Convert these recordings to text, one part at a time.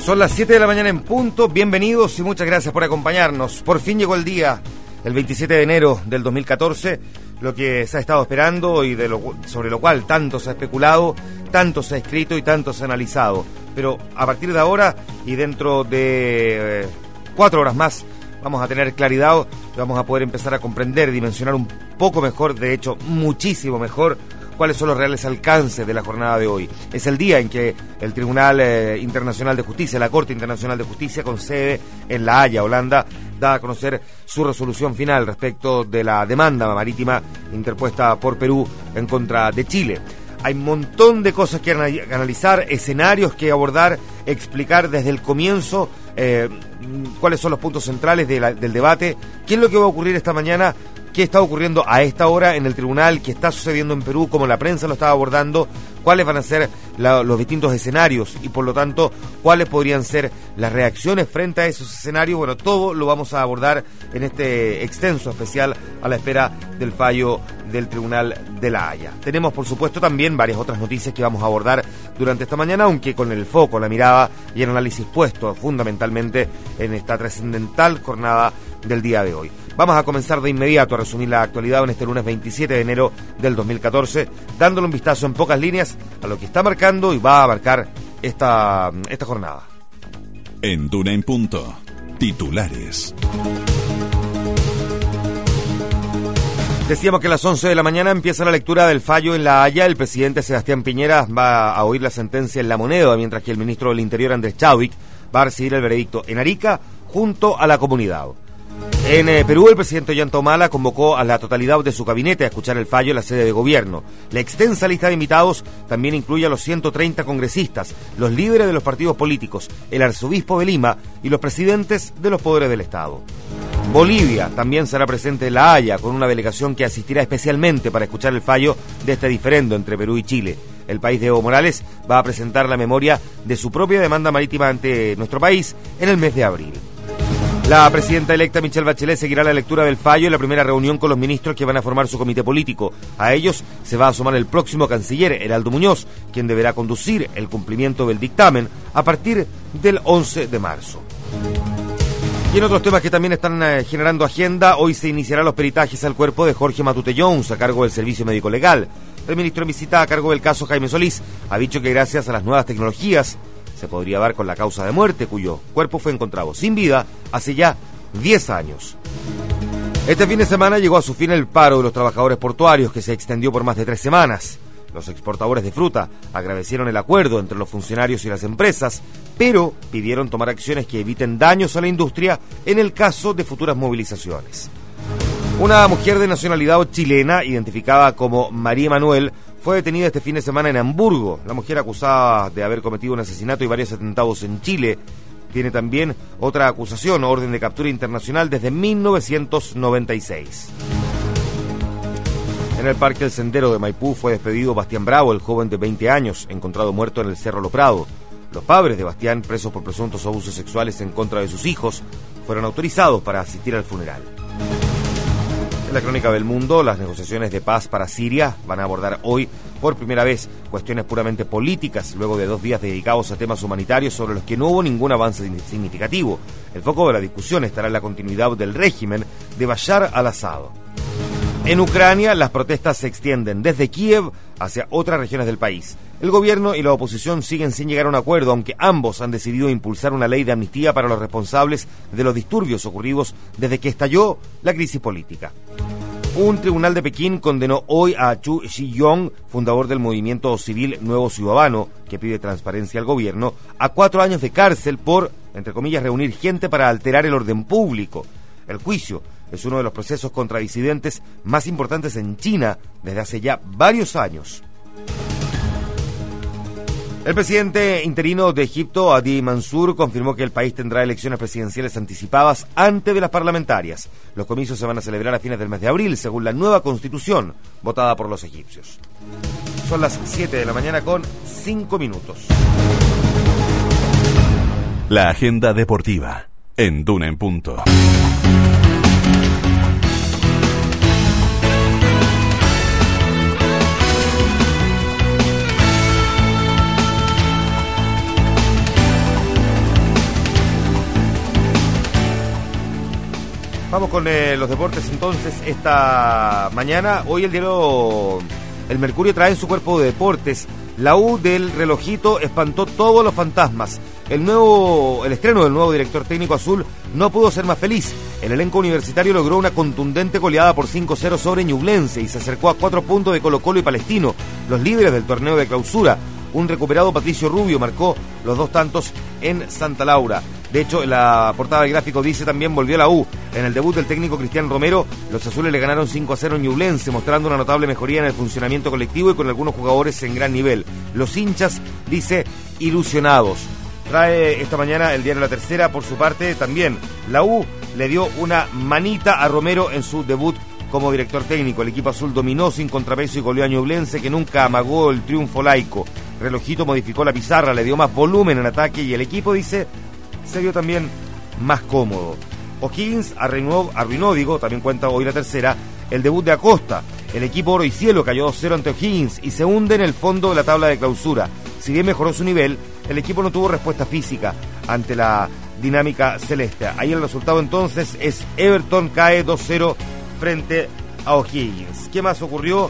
Son las 7 de la mañana en punto, bienvenidos y muchas gracias por acompañarnos. Por fin llegó el día, el 27 de enero del 2014, lo que se ha estado esperando y sobre lo cual tanto se ha especulado, tanto se ha escrito y tanto se ha analizado. Pero a partir de ahora y dentro de 4 horas más vamos a tener claridad, vamos a poder empezar a comprender, dimensionar un poco mejor, de hecho muchísimo mejor, cuáles son los reales alcances de la jornada de hoy. Es el día en que el Tribunal Internacional de Justicia, la Corte Internacional de Justicia, con sede en La Haya, Holanda, da a conocer su resolución final respecto de la demanda marítima interpuesta por Perú en contra de Chile. Hay un montón de cosas que analizar, escenarios que abordar, explicar desde el comienzo cuáles son los puntos centrales del debate, qué es lo que va a ocurrir esta mañana, qué está ocurriendo a esta hora en el tribunal, qué está sucediendo en Perú, cómo la prensa lo está abordando, cuáles van a ser los distintos escenarios y por lo tanto cuáles podrían ser las reacciones frente a esos escenarios. Bueno, todo lo vamos a abordar en este extenso especial a la espera del fallo del Tribunal de La Haya. Tenemos por supuesto también varias otras noticias que vamos a abordar durante esta mañana, aunque con el foco, la mirada y el análisis puesto fundamentalmente en esta trascendental jornada del día de hoy. Vamos a comenzar de inmediato a resumir la actualidad en este lunes 27 de enero del 2014, dándole un vistazo en pocas líneas a lo que está marcando y va a marcar esta jornada. En Duna en Punto, titulares. Decíamos que a las 11 de la mañana empieza la lectura del fallo en La Haya. El presidente Sebastián Piñera va a oír la sentencia en La Moneda, mientras que el ministro del Interior, Andrés Chadwick, va a recibir el veredicto en Arica junto a la comunidad. En Perú, el presidente Ollanta Humala convocó a la totalidad de su gabinete a escuchar el fallo en la sede de gobierno. La extensa lista de invitados también incluye a los 130 congresistas, los líderes de los partidos políticos, el arzobispo de Lima y los presidentes de los poderes del Estado. Bolivia también será presente en La Haya, con una delegación que asistirá especialmente para escuchar el fallo de este diferendo entre Perú y Chile. El país de Evo Morales va a presentar la memoria de su propia demanda marítima ante nuestro país en el mes de abril. La presidenta electa Michelle Bachelet seguirá la lectura del fallo en la primera reunión con los ministros que van a formar su comité político. A ellos se va a sumar el próximo canciller, Heraldo Muñoz, quien deberá conducir el cumplimiento del dictamen a partir del 11 de marzo. Y en otros temas que también están generando agenda, hoy se iniciarán los peritajes al cuerpo de Jorge Matute Jones a cargo del Servicio Médico Legal. El ministro en visita a cargo del caso, Jaime Solís, ha dicho que gracias a las nuevas tecnologías se podría dar con la causa de muerte, cuyo cuerpo fue encontrado sin vida hace ya 10 años. Este fin de semana llegó a su fin el paro de los trabajadores portuarios, que se extendió por más de 3 semanas. Los exportadores de fruta agradecieron el acuerdo entre los funcionarios y las empresas, pero pidieron tomar acciones que eviten daños a la industria en el caso de futuras movilizaciones. Una mujer de nacionalidad chilena, identificada como María Manuel, fue detenida este fin de semana en Hamburgo. La mujer, acusada de haber cometido un asesinato y varios atentados en Chile, tiene también otra acusación, orden de captura internacional desde 1996. En el Parque El Sendero de Maipú fue despedido Bastián Bravo, el joven de 20 años, encontrado muerto en el Cerro Lo Prado. Los padres de Bastián, presos por presuntos abusos sexuales en contra de sus hijos, fueron autorizados para asistir al funeral. En la crónica del mundo, las negociaciones de paz para Siria van a abordar hoy por primera vez cuestiones puramente políticas, luego de 2 días dedicados a temas humanitarios sobre los que no hubo ningún avance significativo. El foco de la discusión estará en la continuidad del régimen de Bashar al-Assad. En Ucrania, las protestas se extienden desde Kiev hacia otras regiones del país. El gobierno y la oposición siguen sin llegar a un acuerdo, aunque ambos han decidido impulsar una ley de amnistía para los responsables de los disturbios ocurridos desde que estalló la crisis política. Un tribunal de Pekín condenó hoy a Chu Xiyong, fundador del movimiento civil Nuevo Ciudadano, que pide transparencia al gobierno, a 4 años de cárcel por, entre comillas, reunir gente para alterar el orden público. El juicio es uno de los procesos contra disidentes más importantes en China desde hace ya varios años. El presidente interino de Egipto, Hadi Mansour, confirmó que el país tendrá elecciones presidenciales anticipadas antes de las parlamentarias. Los comicios se van a celebrar a fines del mes de abril, según la nueva constitución votada por los egipcios. Son las 7 de la mañana con 5 minutos. La agenda deportiva en Duna en Punto. Vamos con los deportes entonces esta mañana. Hoy el diario El Mercurio trae en su cuerpo de deportes: la U del relojito espantó todos los fantasmas. El estreno del nuevo director técnico azul no pudo ser más feliz. El elenco universitario logró una contundente goleada por 5-0 sobre Ñublense y se acercó a 4 puntos de Colo-Colo y Palestino, los líderes del torneo de clausura. Un recuperado Patricio Rubio marcó los 2 tantos en Santa Laura. De hecho, en la portada del gráfico dice también: volvió la U. En el debut del técnico Cristian Romero, los azules le ganaron 5-0 en Ñublense, mostrando una notable mejoría en el funcionamiento colectivo y con algunos jugadores en gran nivel. Los hinchas, dice, ilusionados. Trae esta mañana el diario La Tercera, por su parte, también la U le dio una manita a Romero en su debut como director técnico. El equipo azul dominó sin contrapeso y goleó a Ñublense, que nunca amagó el triunfo laico. Relojito modificó la pizarra, le dio más volumen en ataque y el equipo, dice, se vio también más cómodo. O'Higgins arruinó, también cuenta hoy La Tercera, el debut de Acosta. El equipo Oro y Cielo cayó 2-0 ante O'Higgins y se hunde en el fondo de la tabla de clausura. Si bien mejoró su nivel, el equipo no tuvo respuesta física ante la dinámica celeste. Ahí el resultado entonces es: Everton cae 2-0 frente a O'Higgins. ¿Qué más ocurrió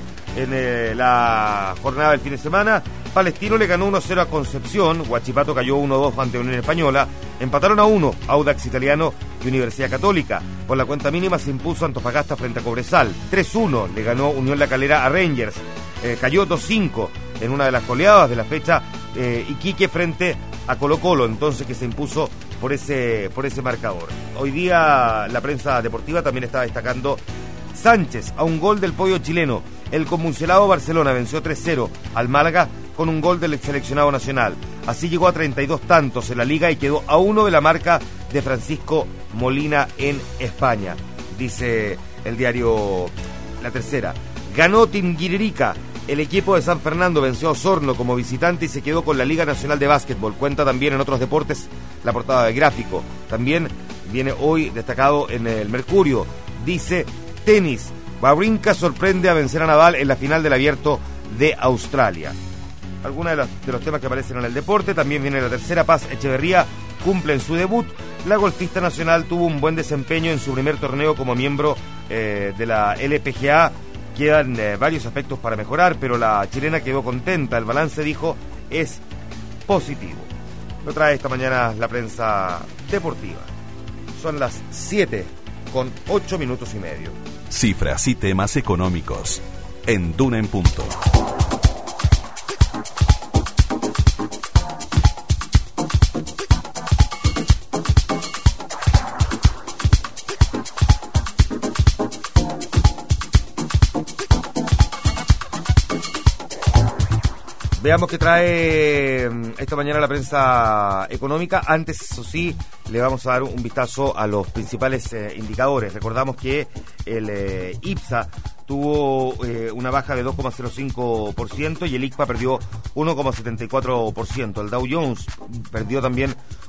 en la jornada del fin de semana? Palestino le ganó 1-0 a Concepción, Huachipato cayó 1-2 ante Unión Española, empataron a 1 Audax Italiano y Universidad Católica. Por la cuenta mínima se impuso Antofagasta frente a Cobresal, 3-1 le ganó Unión La Calera a Rangers, cayó 2-5 en una de las goleadas de la fecha Iquique frente a Colo-Colo, entonces, que se impuso por ese marcador. Hoy día la prensa deportiva también está destacando: Sánchez a un gol del pollo chileno. El convulsionado Barcelona venció 3-0 al Málaga con un gol del seleccionado nacional. Así llegó a 32 tantos en la liga y quedó a 1 de la marca de Francisco Molina en España, dice el diario La Tercera. Ganó Tinguiririca. El equipo de San Fernando venció a Osorno como visitante y se quedó con la Liga Nacional de Básquetbol. Cuenta también en otros deportes la portada del gráfico. También viene hoy destacado en el Mercurio. Dice: tenis. Wawrinka sorprende a vencer a Nadal en la final del Abierto de Australia. Algunos de los temas que aparecen en el deporte. También viene La Tercera. Paz Echeverría cumple en su debut. La golfista nacional tuvo un buen desempeño en su primer torneo como miembro de la LPGA. Quedan varios aspectos para mejorar, pero la chilena quedó contenta. El balance, dijo, es positivo. Lo trae esta mañana la prensa deportiva. Son las 7:08. Cifras y temas económicos en Duna en Punto. Veamos qué trae esta mañana la prensa económica. Antes, eso sí, le vamos a dar un vistazo a los principales indicadores. Recordamos que el IPSA tuvo una baja de 2,05% y el ICPA perdió 1,74%. El Dow Jones perdió también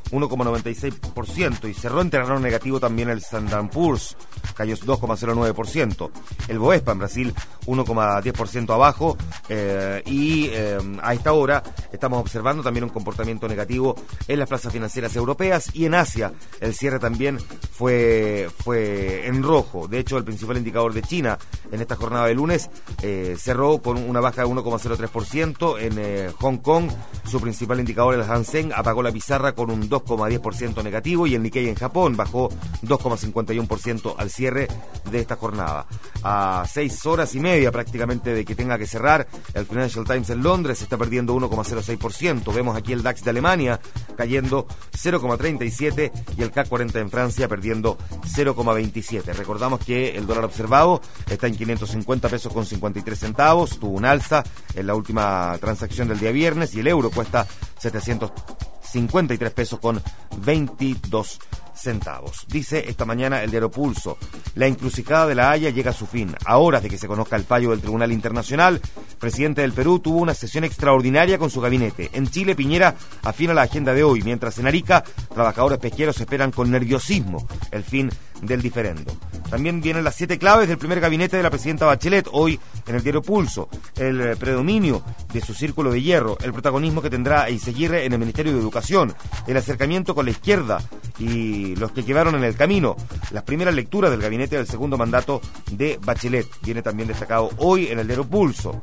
1,96% y cerró en terreno negativo también el Standard & Poor's, cayó 2,09%. El Bovespa en Brasil 1,10% abajo y a esta hora estamos observando también un comportamiento negativo en las plazas financieras europeas y en Asia. El cierre también fue en rojo. De hecho, el principal indicador de China en esta jornada de lunes cerró con una baja de 1,03%. En Hong Kong, su principal indicador, el Hang Seng, apagó la pizarra con un 2,10% negativo y el Nikkei en Japón bajó 2,51% al cierre de esta jornada. A 6 horas y media prácticamente de que tenga que cerrar, el Financial Times en Londres está perdiendo 1,06%. Vemos aquí el DAX de Alemania cayendo 0,37% y el CAC 40 en Francia perdiendo 0,27%. Recordamos que el dólar observado está en 550 pesos con 53 centavos, tuvo un alza en la última transacción del día viernes y el euro cuesta 753 pesos con 22 centavos. Dice esta mañana el diario Pulso: la encrucijada de La Haya llega a su fin. A horas de que se conozca el fallo del Tribunal Internacional, el presidente del Perú tuvo una sesión extraordinaria con su gabinete. En Chile, Piñera afina la agenda de hoy, mientras en Arica, trabajadores pesqueros esperan con nerviosismo el fin del diferendo. También vienen las 7 claves del primer gabinete de la presidenta Bachelet, hoy en el diario Pulso: el predominio de su círculo de hierro, el protagonismo que tendrá Eiseguirre en el Ministerio de Educación, el acercamiento con la izquierda y los que quedaron en el camino. Las primeras lecturas del gabinete del segundo mandato de Bachelet. Viene también destacado hoy en el diario Pulso.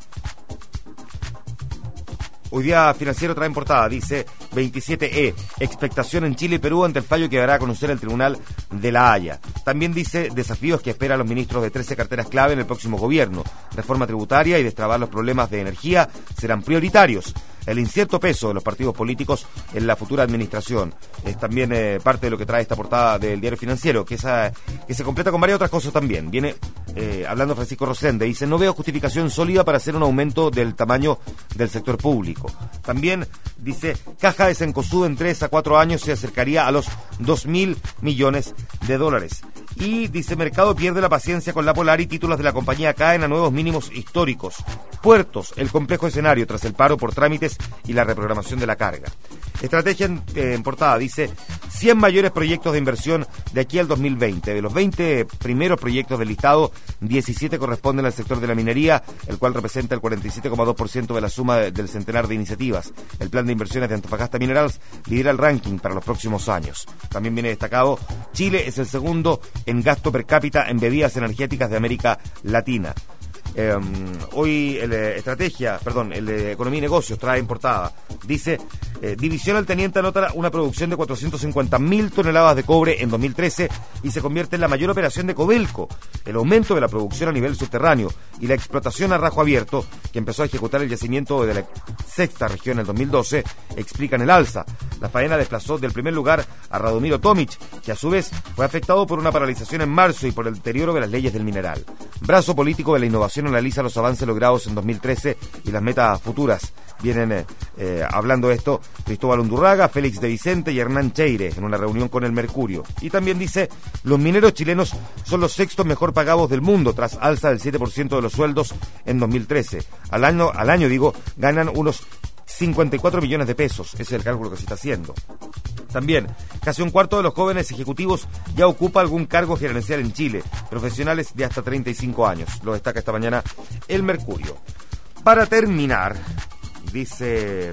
Hoy día Financiero trae en portada, dice 27E, expectación en Chile y Perú ante el fallo que dará a conocer el Tribunal de La Haya. También dice desafíos que esperan los ministros de 13 carteras clave en el próximo gobierno. Reforma tributaria y destrabar los problemas de energía serán prioritarios. El incierto peso de los partidos políticos en la futura administración es también parte de lo que trae esta portada del diario Financiero, que se completa con varias otras cosas también. Viene hablando Francisco Rosende, dice, no veo justificación sólida para hacer un aumento del tamaño del sector público. También dice, caja de Cencosud en 3 a 4 años se acercaría a los 2.000 millones de dólares. Y dice, mercado pierde la paciencia con la Polar y títulos de la compañía caen a nuevos mínimos históricos. Puertos, el complejo escenario tras el paro por trámites y la reprogramación de la carga. Estrategia en portada, dice 100 mayores proyectos de inversión de aquí al 2020. De los 20 primeros proyectos del listado, 17 corresponden al sector de la minería, el cual representa el 47,2% de la suma del centenar de iniciativas. El plan de inversiones de Antofagasta Minerals lidera el ranking para los próximos años. También viene destacado, Chile es el segundo en gasto per cápita en bebidas energéticas de América Latina. Hoy el Economía y Negocios trae en portada, dice, División al Teniente anota una producción de 450.000 toneladas de cobre en 2013 y se convierte en la mayor operación de Codelco. El aumento de la producción a nivel subterráneo y la explotación a rajo abierto, que empezó a ejecutar el yacimiento de la sexta región en el 2012, explican el alza. La faena desplazó del primer lugar a Radomiro Tomic, que a su vez fue afectado por una paralización en marzo y por el deterioro de las leyes del mineral. Brazo político de la innovación analiza los avances logrados en 2013 y las metas futuras. Vienen hablando de esto Cristóbal Undurraga, Félix de Vicente y Hernán Cheire en una reunión con el Mercurio. Y también dice, los mineros chilenos son los sextos mejor pagados del mundo tras alza del 7% de los sueldos en 2013. Al año ganan unos 54 millones de pesos. Ese es el cálculo que se está haciendo. También, casi un cuarto de los jóvenes ejecutivos ya ocupa algún cargo gerencial en Chile, profesionales de hasta 35 años. Lo destaca esta mañana el Mercurio. Para terminar, dice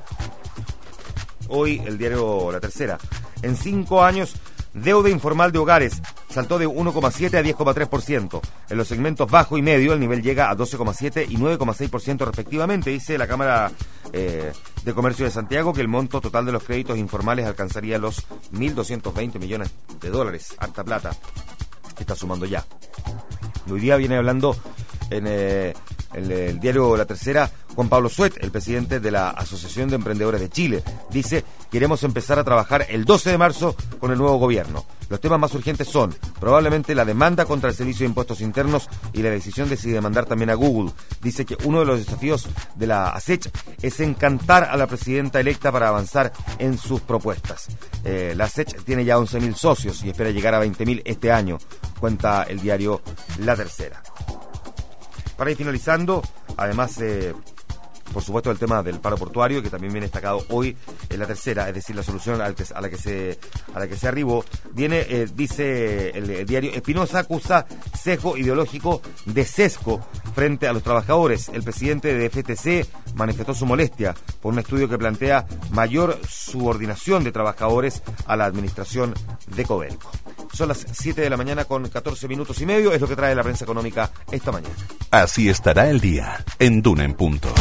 hoy el diario La Tercera, en 5 años, deuda informal de hogares saltó de 1,7 a 10,3%. En los segmentos bajo y medio el nivel llega a 12,7 y 9,6% respectivamente. Dice la Cámara de Comercio de Santiago que el monto total de los créditos informales alcanzaría los 1.220 millones de dólares. Harta plata que está sumando ya. Y hoy día viene hablando en el diario La Tercera Juan Pablo Suet, el presidente de la Asociación de Emprendedores de Chile. Dice, queremos empezar a trabajar el 12 de marzo con el nuevo gobierno. Los temas más urgentes son probablemente la demanda contra el Servicio de Impuestos Internos y la decisión de si demandar también a Google. Dice que uno de los desafíos de la ASECH es encantar a la presidenta electa para avanzar en sus propuestas. La ASECH tiene ya 11.000 socios y espera llegar a 20.000 este año, cuenta el diario La Tercera. Para ir finalizando, además, por supuesto, el tema del paro portuario, que también viene destacado hoy en La Tercera, es decir, la solución a la que se arribó. Viene, dice el diario, Espinosa acusa sesgo ideológico de sesgo frente a los trabajadores. El presidente de FTC manifestó su molestia por un estudio que plantea mayor subordinación de trabajadores a la administración de Codelco. Son las 7 de la mañana con 14 minutos y medio, es lo que trae la prensa económica esta mañana. Así estará el día en Duna en Punto.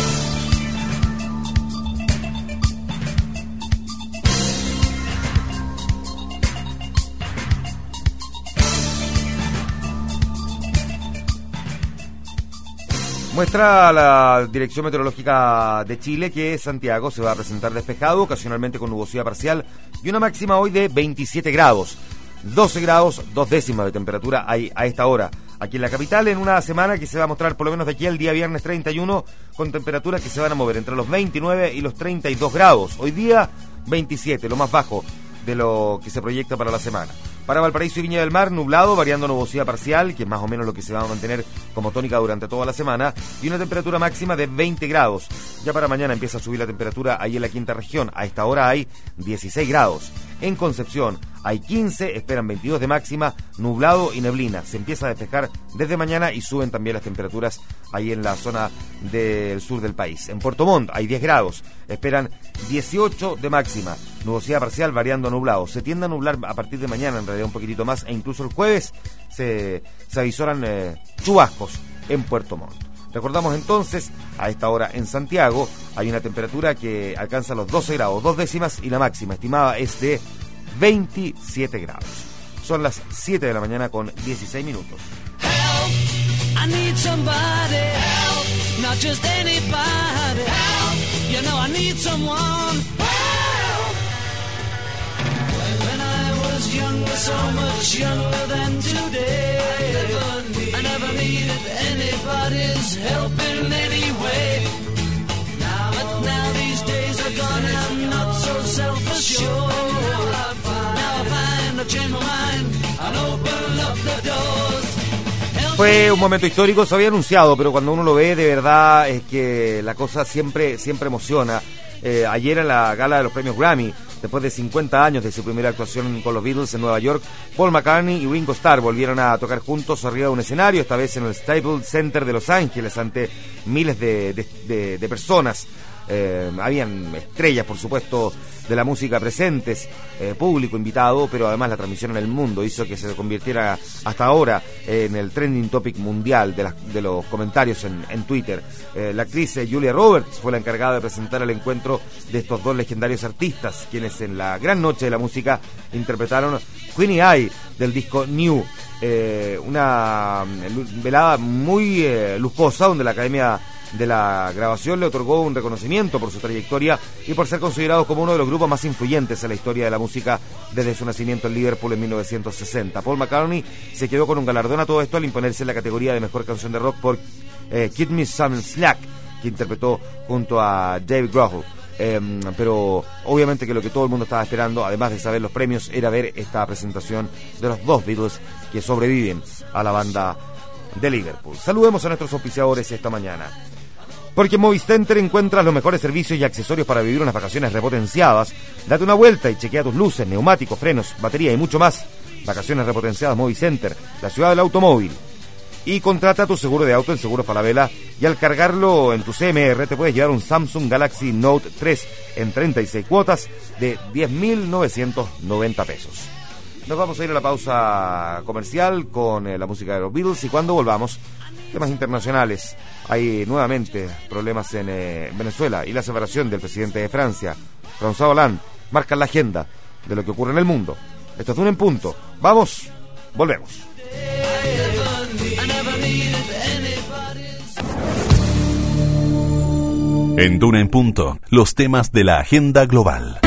Muestra la Dirección Meteorológica de Chile que Santiago se va a presentar despejado, ocasionalmente con nubosidad parcial y una máxima hoy de 27 grados. 12 grados, 2 décimas de temperatura hay a esta hora. Aquí en la capital, en una semana que se va a mostrar por lo menos de aquí al día viernes 31, con temperaturas que se van a mover entre los 29 y los 32 grados. Hoy día 27, lo más bajo de lo que se proyecta para la semana. Para Valparaíso y Viña del Mar, nublado, variando nubosidad parcial, que es más o menos lo que se va a mantener como tónica durante toda la semana, y una temperatura máxima de 20 grados. Ya para mañana empieza a subir la temperatura ahí en la quinta región. A esta hora hay 16 grados. En Concepción, hay 15, esperan 22 de máxima, nublado y neblina. Se empieza a despejar desde mañana y suben también las temperaturas ahí en la zona del sur del país. En Puerto Montt hay 10 grados, esperan 18 de máxima, nubosidad parcial variando a nublado. Se tiende a nublar a partir de mañana, en realidad un poquitito más, e incluso el jueves se avisoran chubascos en Puerto Montt. Recordamos entonces, a esta hora en Santiago hay una temperatura que alcanza los 12 grados, 2 décimas, y la máxima estimada es de 27 grados. Son las 7 de la mañana con 16 minutos. Help, I need somebody, help, not just anybody, help, you know I need someone, help. When I was younger, so much younger than today, I never needed anybody's help in any way. But now these days are gone and I'm not so self-assured. Now I find I've changed my mind and open up the doors. Fue un momento histórico, se había anunciado, pero cuando uno lo ve de verdad es que la cosa siempre emociona. Ayer en la gala de los premios Grammy, después de 50 años de su primera actuación con los Beatles en Nueva York, Paul McCartney y Ringo Starr volvieron a tocar juntos arriba de un escenario, esta vez en el Staples Center de Los Ángeles, ante miles de personas. Habían estrellas, por supuesto, de la música presentes, público invitado, pero además la transmisión en el mundo hizo que se convirtiera hasta ahora en el trending topic mundial de los comentarios en Twitter. La actriz Julia Roberts fue la encargada de presentar el encuentro de estos dos legendarios artistas, quienes en la gran noche de la música interpretaron Queenie Eye del disco New, una velada muy lujosa, donde la Academia de la Grabación le otorgó un reconocimiento por su trayectoria y por ser considerado como uno de los grupos más influyentes en la historia de la música desde su nacimiento en Liverpool en 1960. Paul McCartney se quedó con un galardón a todo esto al imponerse en la categoría de mejor canción de rock por Give Me Some Slack, que interpretó junto a David Grohl. Pero obviamente que lo que todo el mundo estaba esperando, además de saber los premios, era ver esta presentación de los dos Beatles que sobreviven a la banda de Liverpool. Saludemos a nuestros auspiciadores esta mañana. Porque en Movicenter encuentras los mejores servicios y accesorios para vivir unas vacaciones repotenciadas. Date una vuelta y chequea tus luces, neumáticos, frenos, batería y mucho más. Vacaciones repotenciadas Movicenter, la ciudad del automóvil. Y contrata tu seguro de auto en Seguros Falabella, y al cargarlo en tu CMR te puedes llevar un Samsung Galaxy Note 3 en 36 cuotas de 10.990 pesos. Nos vamos a ir a la pausa comercial con la música de los Beatles, y cuando volvamos, temas internacionales. Hay nuevamente problemas en Venezuela, y la separación del presidente de Francia, François Hollande, marcan la agenda de lo que ocurre en el mundo. Esto es Duna en Punto. Vamos, volvemos. En Duna en Punto, los temas de la agenda global.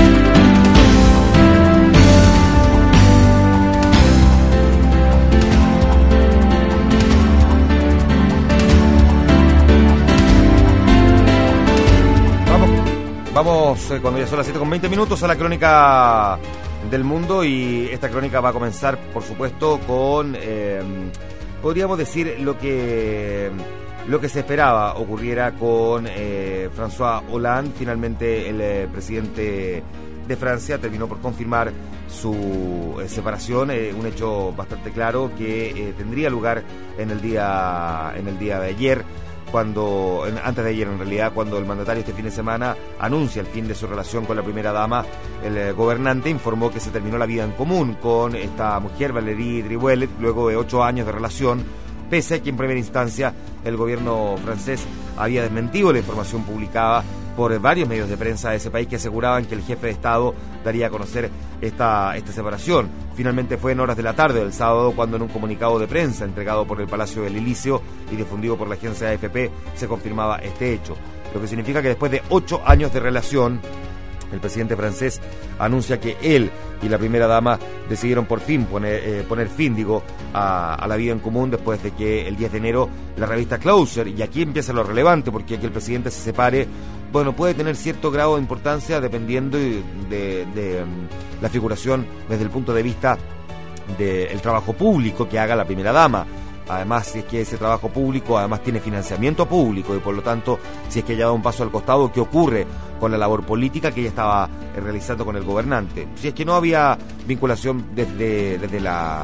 Vamos, cuando ya son las 7:20, a la crónica del mundo, y esta crónica va a comenzar, por supuesto, con, podríamos decir, lo que se esperaba ocurriera con François Hollande. Finalmente el presidente de Francia terminó por confirmar su separación, un hecho bastante claro que tendría lugar en el día de ayer, antes de ayer en realidad, cuando el mandatario este fin de semana anuncia el fin de su relación con la primera dama. El gobernante informó que se terminó la vida en común con esta mujer, Valérie Drouet, luego de 8 años de relación, pese a que en primera instancia el gobierno francés había desmentido la información publicada por varios medios de prensa de ese país, que aseguraban que el jefe de Estado daría a conocer esta separación. Finalmente fue en horas de la tarde del sábado cuando, en un comunicado de prensa entregado por el Palacio del Elíseo y difundido por la agencia AFP, se confirmaba este hecho, lo que significa que después de 8 años de relación, el presidente francés anuncia que él y la primera dama decidieron por fin poner fin, a la vida en común, después de que el 10 de enero la revista Closer, y aquí empieza lo relevante, porque que el presidente se separe, bueno, puede tener cierto grado de importancia dependiendo de la figuración desde el punto de vista del trabajo público que haga la primera dama. además si es que ese trabajo público además tiene financiamiento público y por lo tanto si es que ella da un paso al costado, ¿qué ocurre con la labor política que ella estaba realizando con el gobernante? Si es que no había vinculación desde la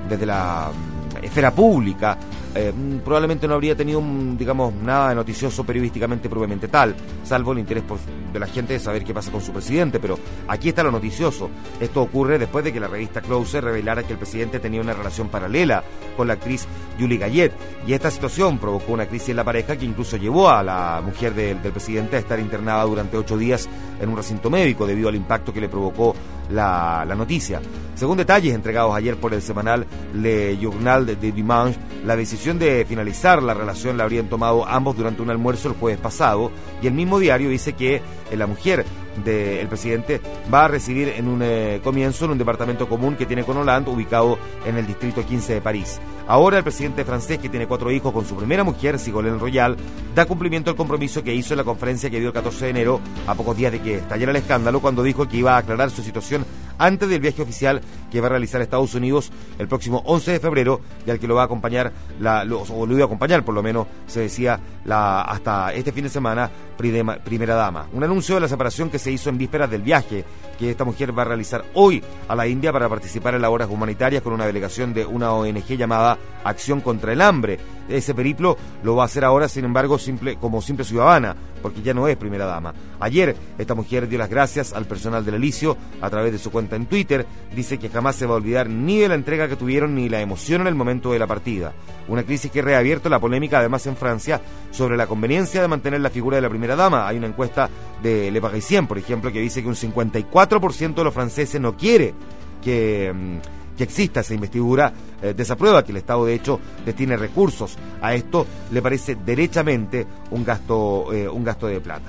esfera pública, probablemente no habría tenido, digamos, nada de noticioso periodísticamente propiamente tal, salvo el interés de la gente de saber qué pasa con su presidente, pero aquí está lo noticioso. Esto ocurre después de que la revista Closer revelara que el presidente tenía una relación paralela con la actriz Julie Gayet, y esta situación provocó una crisis en la pareja que incluso llevó a la mujer del presidente a estar internada durante 8 días en un recinto médico debido al impacto que le provocó la noticia. Según detalles entregados ayer por el semanal Le Journal de Dimanche, la decisión de finalizar la relación la habrían tomado ambos durante un almuerzo el jueves pasado, y el mismo diario dice que la mujer del presidente va a residir en un comienzo en un departamento común que tiene con Hollande, ubicado en el distrito 15 de París. Ahora el presidente francés, que tiene 4 hijos con su primera mujer, Ségolène Royal, da cumplimiento al compromiso que hizo en la conferencia que dio el 14 de enero, a pocos días de que estallara el escándalo, cuando dijo que iba a aclarar su situación antes del viaje oficial que va a realizar a Estados Unidos el próximo 11 de febrero, y al que lo va a acompañar, o lo iba a acompañar, por lo menos se decía, hasta este fin de semana, primera dama. Un anuncio de la separación que se hizo en vísperas del viaje que esta mujer va a realizar hoy a la India para participar en labores humanitarias con una delegación de una ONG llamada Acción contra el Hambre. Ese periplo lo va a hacer ahora, sin embargo, como simple ciudadana, porque ya no es primera dama. Ayer, esta mujer dio las gracias al personal del Elicio a través de su cuenta en Twitter. Dice que jamás se va a olvidar ni de la entrega que tuvieron ni la emoción en el momento de la partida. Una crisis que ha reabierto la polémica, además, en Francia, sobre la conveniencia de mantener la figura de la primera dama. Hay una encuesta de Le Parisien, por ejemplo, que dice que un 54% de los franceses no quiere que exista esa investidura, desaprueba que el Estado de hecho destine recursos a esto, le parece derechamente un gasto de plata.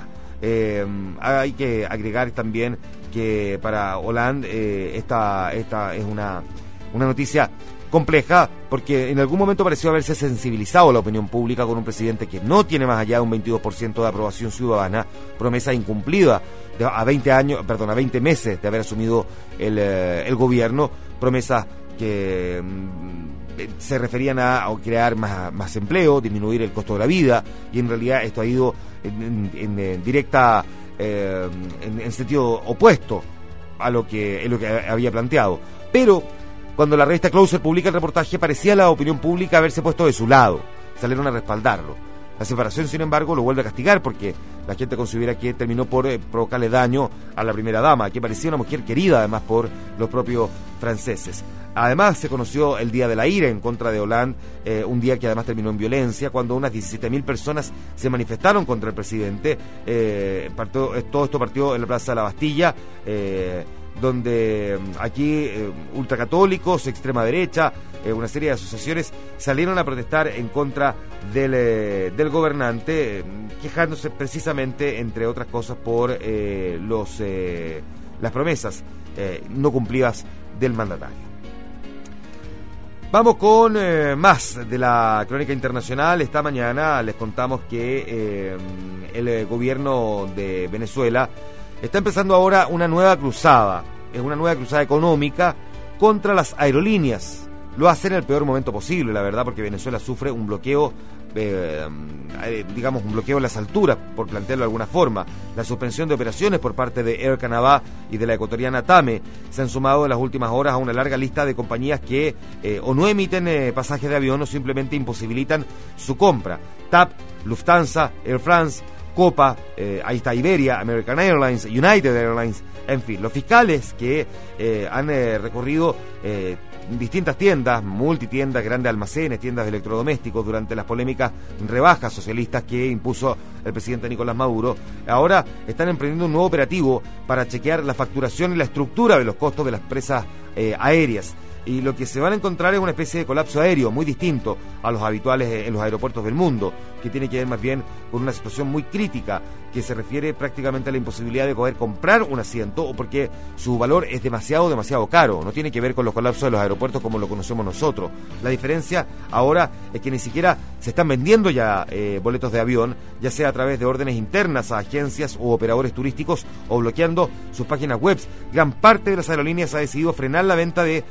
Hay que agregar también que para Hollande esta es una noticia compleja, porque en algún momento pareció haberse sensibilizado la opinión pública con un presidente que no tiene más allá de un 22% de aprobación ciudadana, promesa incumplida a 20 meses de haber asumido el gobierno, promesas que se referían a crear más empleo, disminuir el costo de la vida, y en realidad esto ha ido en directa, en sentido opuesto a lo que había planteado. Pero cuando la revista Closer publica el reportaje, parecía la opinión pública haberse puesto de su lado, salieron a respaldarlo. La separación, sin embargo, lo vuelve a castigar, porque la gente considera que terminó por provocarle daño a la primera dama, que parecía una mujer querida además por los propios franceses. Además, se conoció el Día de la Ira en contra de Hollande, un día que además terminó en violencia, cuando unas 17.000 personas se manifestaron contra el presidente. Todo esto partió en la Plaza de la Bastilla, donde aquí ultracatólicos, extrema derecha, una serie de asociaciones salieron a protestar en contra del gobernante, quejándose precisamente, entre otras cosas, por las promesas no cumplidas del mandatario. Vamos con más de la crónica internacional. Esta mañana les contamos que el gobierno de Venezuela está empezando ahora una nueva cruzada. Es una nueva cruzada económica contra las aerolíneas. Lo hace en el peor momento posible, la verdad, porque Venezuela sufre un bloqueo, un bloqueo en las alturas, por plantearlo de alguna forma. La suspensión de operaciones por parte de Air Canada y de la ecuatoriana TAME se han sumado en las últimas horas a una larga lista de compañías que o no emiten pasajes de avión o simplemente imposibilitan su compra. TAP, Lufthansa, Air France, Copa, ahí está Iberia, American Airlines, United Airlines, en fin, los fiscales que han recorrido distintas tiendas, multitiendas, grandes almacenes, tiendas de electrodomésticos durante las polémicas rebajas socialistas que impuso el presidente Nicolás Maduro, ahora están emprendiendo un nuevo operativo para chequear la facturación y la estructura de los costos de las empresas aéreas. Y lo que se van a encontrar es una especie de colapso aéreo muy distinto a los habituales en los aeropuertos del mundo, que tiene que ver más bien con una situación muy crítica que se refiere prácticamente a la imposibilidad de poder comprar un asiento, o porque su valor es demasiado caro. No tiene que ver con los colapsos de los aeropuertos como lo conocemos nosotros. La diferencia ahora es que ni siquiera se están vendiendo ya boletos de avión, ya sea a través de órdenes internas a agencias u operadores turísticos o bloqueando sus páginas web. Gran parte de las aerolíneas ha decidido frenar la venta de asientos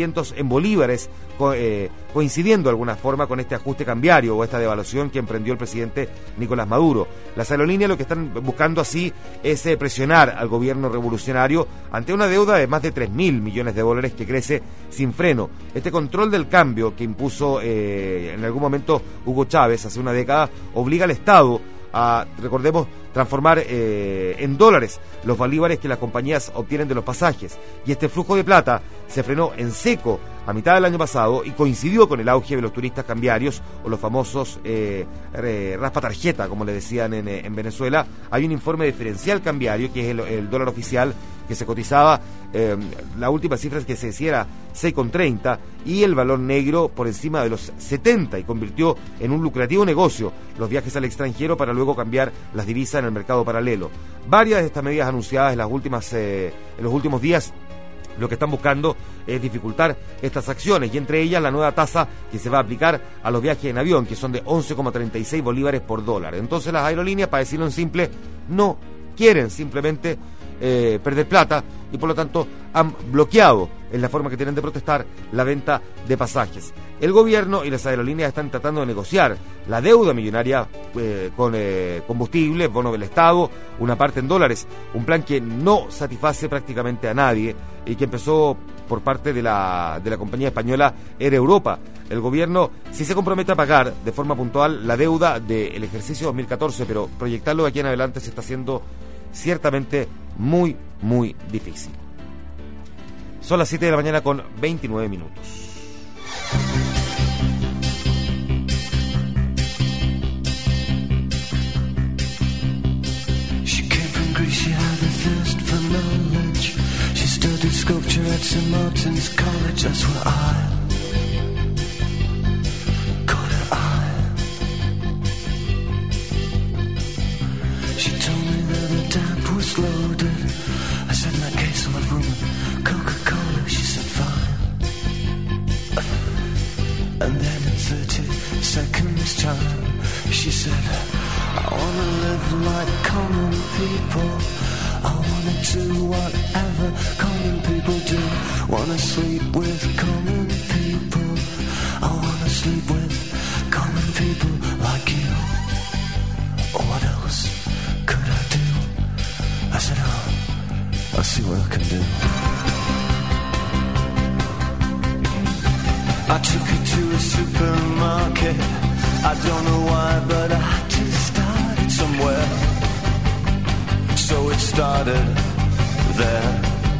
300 en bolívares, coincidiendo de alguna forma con este ajuste cambiario o esta devaluación que emprendió el presidente Nicolás Maduro. Las aerolíneas lo que están buscando así es presionar al gobierno revolucionario ante una deuda de más de 3.000 millones de dólares que crece sin freno. Este control del cambio que impuso en algún momento Hugo Chávez hace una década obliga al Estado a, recordemos, transformar en dólares los bolívares que las compañías obtienen de los pasajes. Y este flujo de plata se frenó en seco a mitad del año pasado y coincidió con el auge de los turistas cambiarios o los famosos raspa tarjeta, como le decían en Venezuela. Hay un informe diferencial cambiario, que es el dólar oficial, que se cotizaba, la última cifra es que se decía era 6,30, y el valor negro por encima de los 70, y convirtió en un lucrativo negocio los viajes al extranjero para luego cambiar las divisas en el mercado paralelo. Varias de estas medidas anunciadas en los últimos días lo que están buscando es dificultar estas acciones, y entre ellas la nueva tasa que se va a aplicar a los viajes en avión, que son de 11,36 bolívares por dólar. Entonces las aerolíneas, para decirlo en simple, no quieren simplemente perder plata, y por lo tanto han bloqueado, en la forma que tienen de protestar, la venta de pasajes. El gobierno y las aerolíneas están tratando de negociar la deuda millonaria con combustible, bono del Estado, una parte en dólares, un plan que no satisface prácticamente a nadie y que empezó por parte de la compañía española Air Europa. El gobierno sí se compromete a pagar de forma puntual la deuda del ejercicio 2014, pero proyectarlo de aquí en adelante se está haciendo ciertamente muy, muy difícil. Son las 7 de la mañana con 29 minutos. She came from Greece, she had a thirst for knowledge. She studied sculpture at St. Martin's College. That's where I caught her eye. She told me that the tap was loaded. I said, in that case, I'll have room with Coca-Cola. She said, fine. And then in 30 seconds time, she said, I wanna live like common people. I wanna do whatever common people do. Wanna sleep with common people. I wanna sleep with common people like you. What else could I do? I said, I'll see what I can do. I took her to a supermarket. I don't know why, but I had to start it somewhere. So it started there.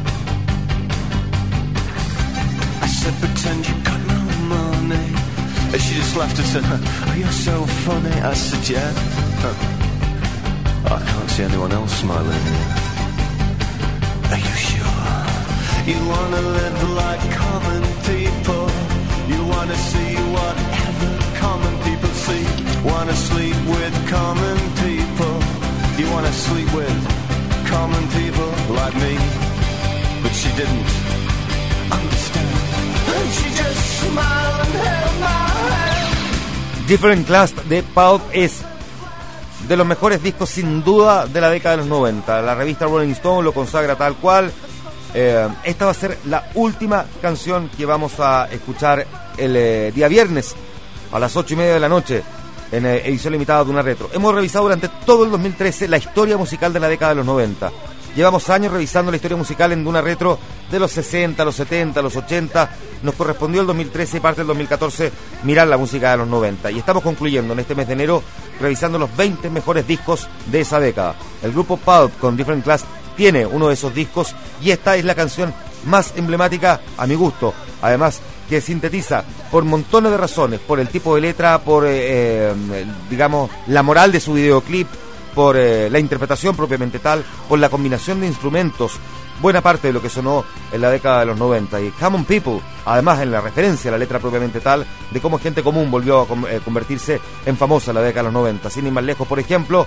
I said, pretend you got no money. And she just laughed and said, oh, you're so funny. I said, yeah. I can't see anyone else smiling. Are you sure? You wanna live like common people. You wanna see whatever common people see. Wanna sleep with common people. You wanna sleep with common people like me. But she didn't understand. And she just smiled and held my hand. Different Class de Pulp es de los mejores discos sin duda de la década de los 90. La revista Rolling Stone lo consagra tal cual. Esta va a ser la última canción que vamos a escuchar el día viernes a las 8:30 de la noche en edición limitada de una retro. Hemos revisado durante todo el 2013 la historia musical de la década de los 90. Llevamos años revisando la historia musical en Duna Retro de los 60, los 70, los 80. Nos correspondió el 2013 y parte del 2014 mirar la música de los 90. Y estamos concluyendo en este mes de enero revisando los 20 mejores discos de esa década. El grupo Pulp con Different Class tiene uno de esos discos y esta es la canción más emblemática a mi gusto. Además, que sintetiza por montones de razones, por el tipo de letra, por, digamos, la moral de su videoclip, por la interpretación propiamente tal, por la combinación de instrumentos, buena parte de lo que sonó en la década de los 90. Y Common People, además en la referencia a la letra propiamente tal, de cómo gente común volvió a convertirse en famosa en la década de los 90. Sin ir más lejos, por ejemplo,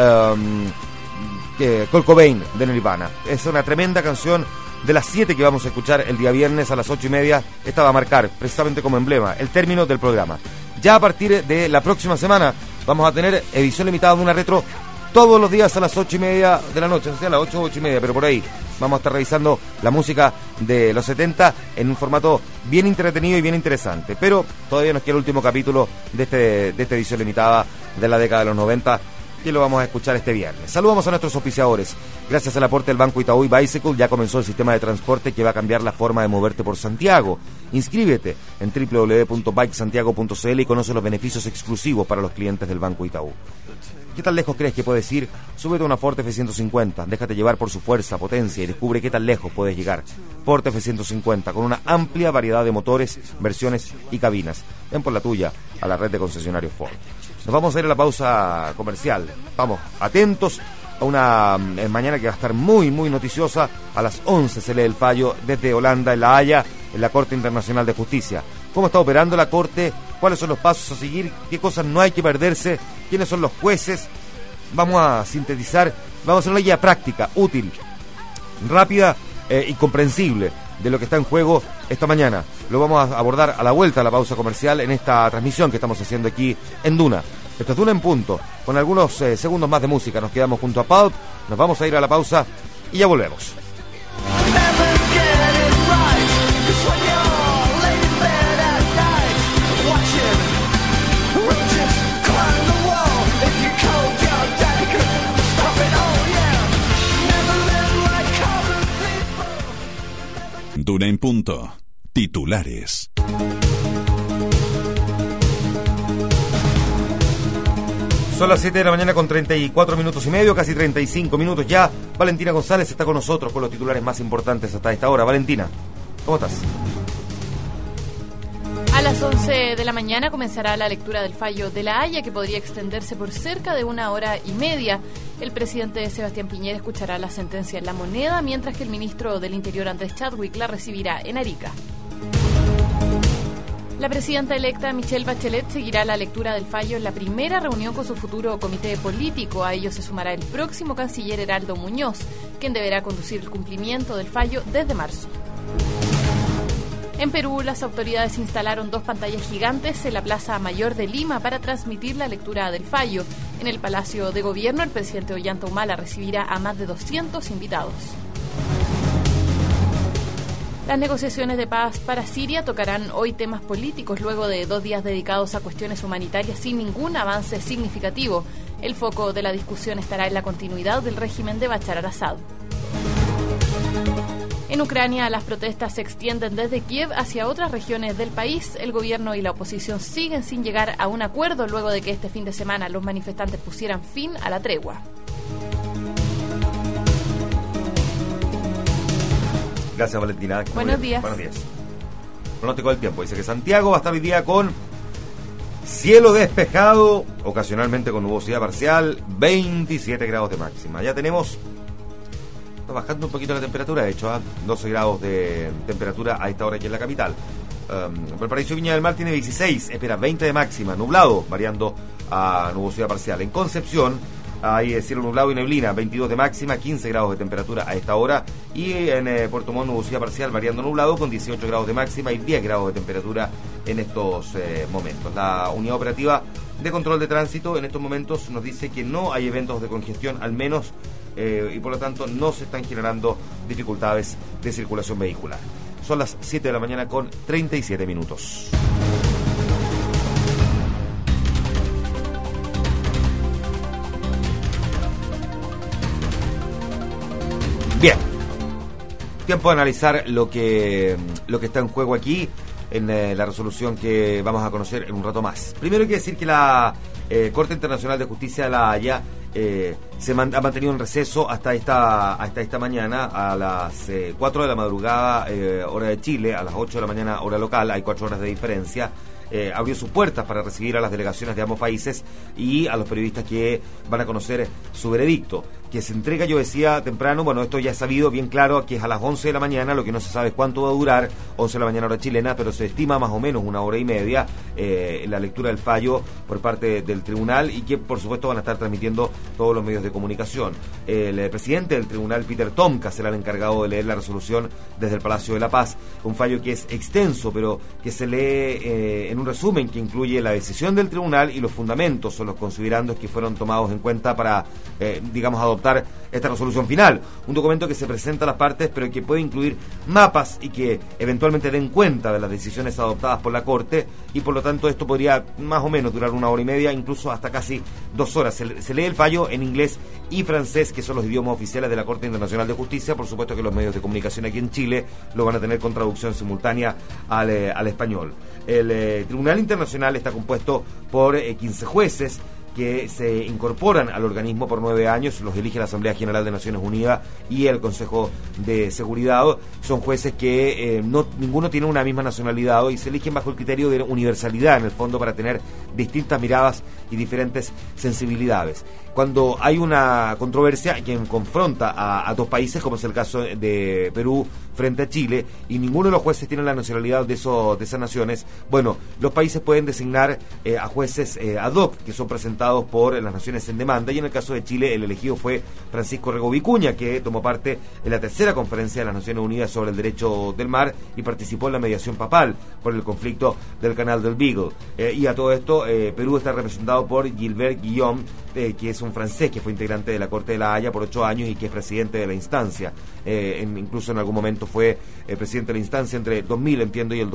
Kurt Cobain de Nirvana. Es una tremenda canción. De las 7 que vamos a escuchar el día viernes a las 8:30, esta va a marcar precisamente como emblema el término del programa. Ya a partir de la próxima semana vamos a tener edición limitada de una retro todos los días a las 8:30 de la noche, o sea, a las 8:30, pero por ahí vamos a estar revisando la música de los 70 en un formato bien entretenido y bien interesante. Pero todavía nos queda el último capítulo de esta edición limitada de la década de los 90, que lo vamos a escuchar este viernes. Saludamos a nuestros auspiciadores. Gracias al aporte del Banco Itaú y Bicycle ya comenzó el sistema de transporte que va a cambiar la forma de moverte por Santiago. Inscríbete en www.bikesantiago.cl y conoce los beneficios exclusivos para los clientes del Banco Itaú. ¿Qué tan lejos crees que puedes ir? Súbete a una Ford F-150, déjate llevar por su fuerza, potencia y descubre qué tan lejos puedes llegar. Ford F-150, con una amplia variedad de motores, versiones y cabinas. Ven por la tuya a la red de concesionarios Ford. Nos vamos a ir a la pausa comercial. Vamos, atentos a una mañana que va a estar muy, muy noticiosa. A las 11 se lee el fallo desde Holanda, en La Haya, en la Corte Internacional de Justicia. ¿Cómo está operando la Corte? ¿Cuáles son los pasos a seguir? ¿Qué cosas no hay que perderse? ¿Quiénes son los jueces? Vamos a sintetizar, vamos a hacer una guía práctica, útil, rápida y comprensible de lo que está en juego esta mañana. Lo vamos a abordar a la vuelta a la pausa comercial en esta transmisión que estamos haciendo aquí en Duna. Esto es Duna en punto, con algunos segundos más de música. Nos quedamos junto a Pulp, nos vamos a ir a la pausa y ya volvemos. Duna en punto. Titulares. Son las 7 de la mañana con 34 minutos y medio, casi 35 minutos ya. Valentina González está con nosotros con los titulares más importantes hasta esta hora. Valentina, ¿cómo estás? A las 11 de la mañana comenzará la lectura del fallo de La Haya, que podría extenderse por cerca de 1 hora y media. El presidente Sebastián Piñera escuchará la sentencia en La Moneda, mientras que el ministro del Interior Andrés Chadwick la recibirá en Arica. La presidenta electa Michelle Bachelet seguirá la lectura del fallo en la primera reunión con su futuro comité político. A ello se sumará el próximo canciller Heraldo Muñoz, quien deberá conducir el cumplimiento del fallo desde marzo. En Perú, las autoridades instalaron 2 pantallas gigantes en la Plaza Mayor de Lima para transmitir la lectura del fallo. En el Palacio de Gobierno, el presidente Ollanta Humala recibirá a más de 200 invitados. Las negociaciones de paz para Siria tocarán hoy temas políticos luego de 2 días dedicados a cuestiones humanitarias sin ningún avance significativo. El foco de la discusión estará en la continuidad del régimen de Bashar al-Assad. En Ucrania, las protestas se extienden desde Kiev hacia otras regiones del país. El gobierno y la oposición siguen sin llegar a un acuerdo luego de que este fin de semana los manifestantes pusieran fin a la tregua. Gracias, Valentina. Buenos días. Buenos días. Pronóstico del tiempo. Dice que Santiago va a estar hoy día con cielo despejado, ocasionalmente con nubosidad parcial, 27 grados de máxima. Ya tenemos... Está bajando un poquito la temperatura, de hecho, 12 grados de temperatura a esta hora aquí en la capital. Valparaíso, Viña del Mar tiene 16, espera 20 de máxima, nublado, variando a nubosidad parcial. En Concepción hay cielo nublado y neblina, 22 de máxima, 15 grados de temperatura a esta hora. Y en Puerto Montt, nubosidad parcial, variando nublado, con 18 grados de máxima y 10 grados de temperatura en estos momentos. La unidad operativa de control de tránsito en estos momentos nos dice que no hay eventos de congestión, al menos... y por lo tanto no se están generando dificultades de circulación vehicular. Son las 7 de la mañana con 37 minutos. Bien, tiempo de analizar lo que está en juego aquí en la resolución que vamos a conocer en un rato más. Primero hay que decir que la Corte Internacional de Justicia de La Haya ha mantenido en receso hasta esta mañana a las 4 de la madrugada, hora de Chile, a las 8 de la mañana, hora local. Hay 4 horas de diferencia. Abrió sus puertas para recibir a las delegaciones de ambos países y a los periodistas que van a conocer su veredicto, que se entrega, yo decía temprano, bueno, esto ya es sabido bien claro, que es a las 11 de la mañana, lo que no se sabe es cuánto va a durar, 11 de la mañana hora chilena, pero se estima más o menos 1 hora y media la lectura del fallo por parte del tribunal, y que por supuesto van a estar transmitiendo todos los medios de comunicación. El presidente del tribunal, Peter Tomka, será el encargado de leer la resolución desde el Palacio de la Paz. Un fallo que es extenso, pero que se lee en un resumen que incluye la decisión del tribunal y los fundamentos o los considerandos que fueron tomados en cuenta para, adoptar esta resolución final. Un documento que se presenta a las partes, pero que puede incluir mapas y que eventualmente den cuenta de las decisiones adoptadas por la Corte, y por lo tanto esto podría más o menos durar 1 hora y media, incluso hasta casi 2 horas. Se lee el fallo en inglés y francés, que son los idiomas oficiales de la Corte Internacional de Justicia. Por supuesto que los medios de comunicación aquí en Chile lo van a tener con traducción simultánea al español. El Tribunal Internacional está compuesto por 15 jueces que se incorporan al organismo por 9 años, los elige la Asamblea General de Naciones Unidas y el Consejo de Seguridad. Son jueces que ninguno tiene una misma nacionalidad y se eligen bajo el criterio de universalidad, en el fondo, para tener distintas miradas y diferentes sensibilidades. Cuando hay una controversia que confronta a dos países, como es el caso de Perú frente a Chile, y ninguno de los jueces tiene la nacionalidad de esas naciones, bueno, los países pueden designar a jueces ad hoc, que son presentados por las naciones en demanda, y en el caso de Chile el elegido fue Francisco Rego Vicuña, que tomó parte en la tercera conferencia de las Naciones Unidas sobre el derecho del mar y participó en la mediación papal por el conflicto del Canal del Beagle. Y a todo esto, Perú está representado por Gilbert Guillaume, que es un francés que fue integrante de la Corte de la Haya por 8 años y que es presidente de la instancia. Incluso en algún momento fue presidente de la instancia entre 2000, entiendo, y el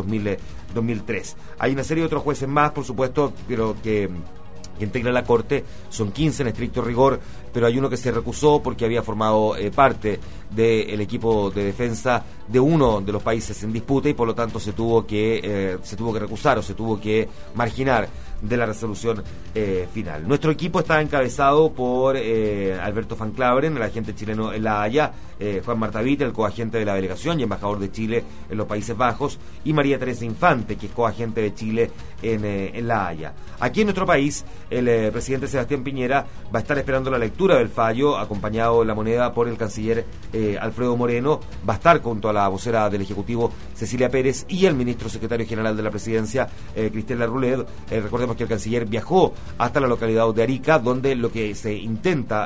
2003. Hay una serie de otros jueces más, por supuesto, pero que integra la Corte. Son 15 en estricto rigor, pero hay uno que se recusó porque había formado parte del equipo de defensa de uno de los países en disputa, y por lo tanto se tuvo que recusar, o se tuvo que marginar de la resolución final. Nuestro equipo está encabezado por Alberto Van Claveren, el agente chileno en La Haya, Juan Martavit, el coagente de la delegación y embajador de Chile en los Países Bajos, y María Teresa Infante, que es coagente de Chile en La Haya. Aquí en nuestro país, el presidente Sebastián Piñera va a estar esperando la lectura del fallo, acompañado en La Moneda por el canciller Alfredo Moreno. Va a estar junto a la vocera del Ejecutivo, Cecilia Pérez, y el ministro secretario general de la Presidencia, Cristian Larroulet. Recordemos que el canciller viajó hasta la localidad de Arica, donde lo que se intenta,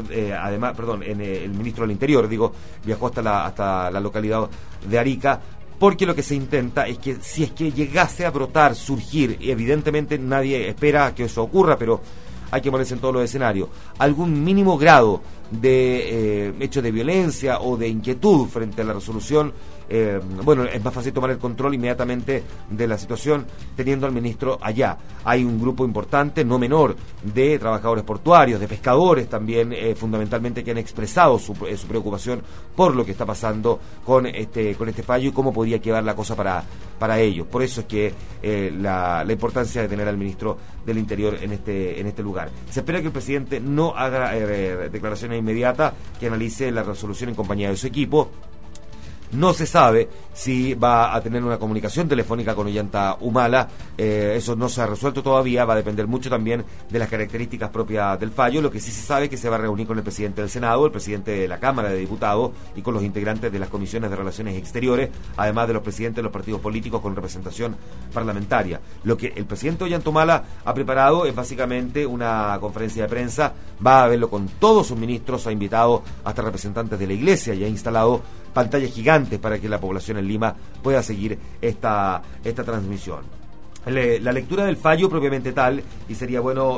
el ministro del Interior, viajó hasta la localidad de Arica, porque lo que se intenta es que, si es que llegase a brotar, surgir, y evidentemente nadie espera que eso ocurra, pero hay que ponerse en todos los escenarios, algún mínimo grado de hecho de violencia o de inquietud frente a la resolución, es más fácil tomar el control inmediatamente de la situación teniendo al ministro allá. Hay un grupo importante, no menor, de trabajadores portuarios, de pescadores también, fundamentalmente, que han expresado su preocupación por lo que está pasando con este fallo y cómo podría quedar la cosa para ellos. Por eso es que la importancia de tener al ministro del Interior en este lugar. Se espera que el presidente no haga declaraciones inmediatas, que analice la resolución en compañía de su equipo. No se sabe si va a tener una comunicación telefónica con Ollanta Humala, eso no se ha resuelto todavía, va a depender mucho también de las características propias del fallo. Lo que sí se sabe es que se va a reunir con el presidente del Senado, el presidente de la Cámara de Diputados y con los integrantes de las comisiones de Relaciones Exteriores, además de los presidentes de los partidos políticos con representación parlamentaria. Lo que el presidente Ollanta Humala ha preparado es básicamente una conferencia de prensa, va a verlo con todos sus ministros, ha invitado hasta representantes de la Iglesia y ha instalado pantallas gigantes para que la población en Lima pueda seguir esta transmisión. La lectura del fallo propiamente tal, y sería bueno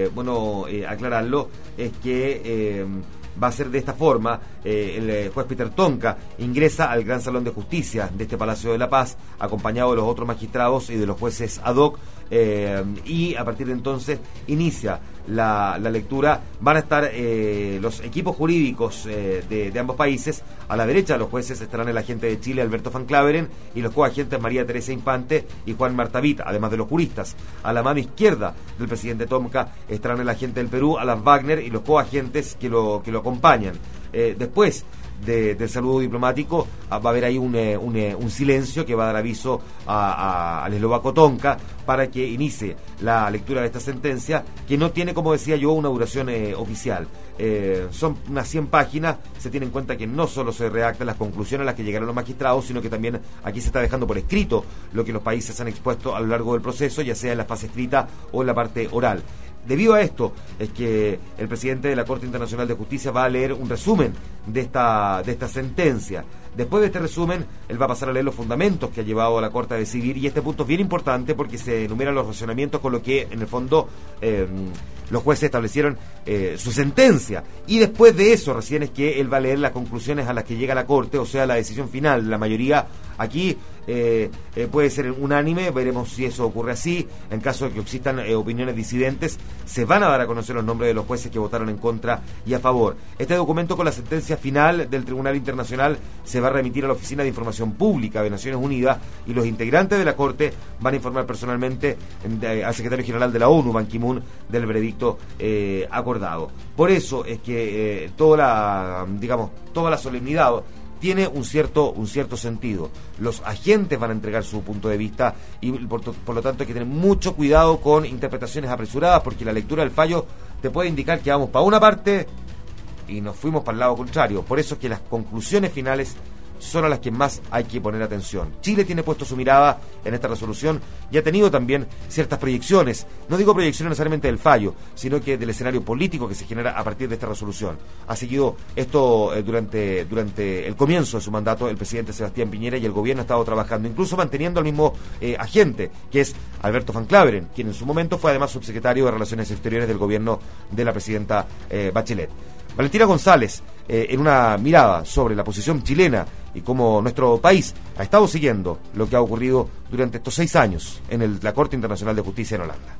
aclararlo, es que va a ser de esta forma. El juez Peter Tomka ingresa al Gran Salón de Justicia de este Palacio de la Paz, acompañado de los otros magistrados y de los jueces ad hoc, y a partir de entonces inicia la lectura. Van a estar los equipos jurídicos de ambos países. A la derecha de los jueces estarán el agente de Chile, Alberto Van Claveren, y los coagentes María Teresa Infante y Juan Martavit, además de los juristas. A la mano izquierda del presidente Tomka estarán el agente del Perú, Alan Wagner, y los coagentes que lo acompañan. Después del saludo diplomático va a haber ahí un silencio que va a dar aviso al eslovaco Tonka para que inicie la lectura de esta sentencia, que no tiene, como decía yo, una duración oficial. Son unas 100 páginas. Se tiene en cuenta que no solo se redactan las conclusiones a las que llegaron los magistrados, sino que también aquí se está dejando por escrito lo que los países han expuesto a lo largo del proceso, ya sea en la fase escrita o en la parte oral. debido a esto es que el presidente de la Corte Internacional de Justicia va a leer un resumen de esta sentencia. Después de este resumen, él va a pasar a leer los fundamentos que ha llevado a la Corte a decidir, y este punto es bien importante porque se enumeran los razonamientos con lo que, en el fondo, los jueces establecieron su sentencia. Y después de eso, recién es que él va a leer las conclusiones a las que llega la Corte, o sea, la decisión final. La mayoría aquí puede ser unánime, veremos si eso ocurre así. En caso de que existan opiniones disidentes, se van a dar a conocer los nombres de los jueces que votaron en contra y a favor. Este documento con la sentencia final del Tribunal Internacional se va a remitir a la Oficina de Información Pública de Naciones Unidas, y los integrantes de la Corte van a informar personalmente al secretario general de la ONU, Ban Ki-moon, del veredicto acordado. Por eso es que toda la solemnidad tiene un cierto sentido. Los agentes van a entregar su punto de vista y por lo tanto hay que tener mucho cuidado con interpretaciones apresuradas, porque la lectura del fallo te puede indicar que vamos para una parte y nos fuimos para el lado contrario. Por eso es que las conclusiones finales son a las que más hay que poner atención. Chile tiene puesto su mirada en esta resolución y ha tenido también ciertas proyecciones. No digo proyecciones necesariamente del fallo, sino que del escenario político que se genera a partir de esta resolución. Ha seguido esto durante el comienzo de su mandato el presidente Sebastián Piñera, y el gobierno ha estado trabajando, incluso manteniendo al mismo agente, que es Alberto Van Claveren, quien en su momento fue además subsecretario de Relaciones Exteriores del gobierno de la presidenta Bachelet. Valentina González, en una mirada sobre la posición chilena y cómo nuestro país ha estado siguiendo lo que ha ocurrido durante estos 6 años en la Corte Internacional de Justicia en Holanda.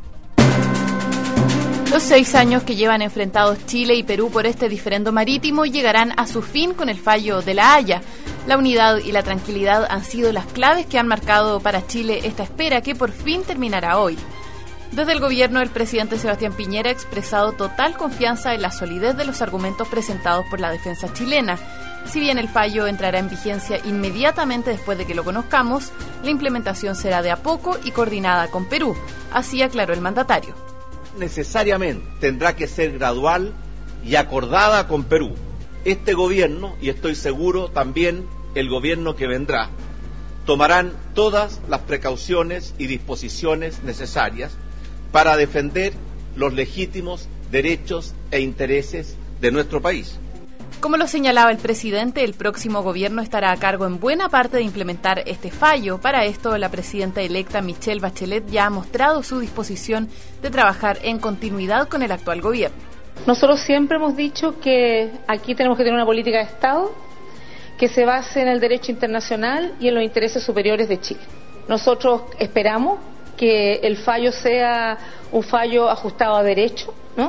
Los 6 años que llevan enfrentados Chile y Perú por este diferendo marítimo llegarán a su fin con el fallo de La Haya. La unidad y la tranquilidad han sido las claves que han marcado para Chile esta espera, que por fin terminará hoy. Desde el gobierno, el presidente Sebastián Piñera ha expresado total confianza en la solidez de los argumentos presentados por la defensa chilena. Si bien el fallo entrará en vigencia inmediatamente después de que lo conozcamos, la implementación será de a poco y coordinada con Perú, así aclaró el mandatario. Necesariamente tendrá que ser gradual y acordada con Perú. Este gobierno, y estoy seguro también el gobierno que vendrá, tomarán todas las precauciones y disposiciones necesarias para defender los legítimos derechos e intereses de nuestro país. Como lo señalaba el presidente, el próximo gobierno estará a cargo en buena parte de implementar este fallo. Para esto, la presidenta electa Michelle Bachelet ya ha mostrado su disposición de trabajar en continuidad con el actual gobierno. Nosotros siempre hemos dicho que aquí tenemos que tener una política de Estado que se base en el derecho internacional y en los intereses superiores de Chile. Nosotros esperamos que el fallo sea un fallo ajustado a derecho, ¿no?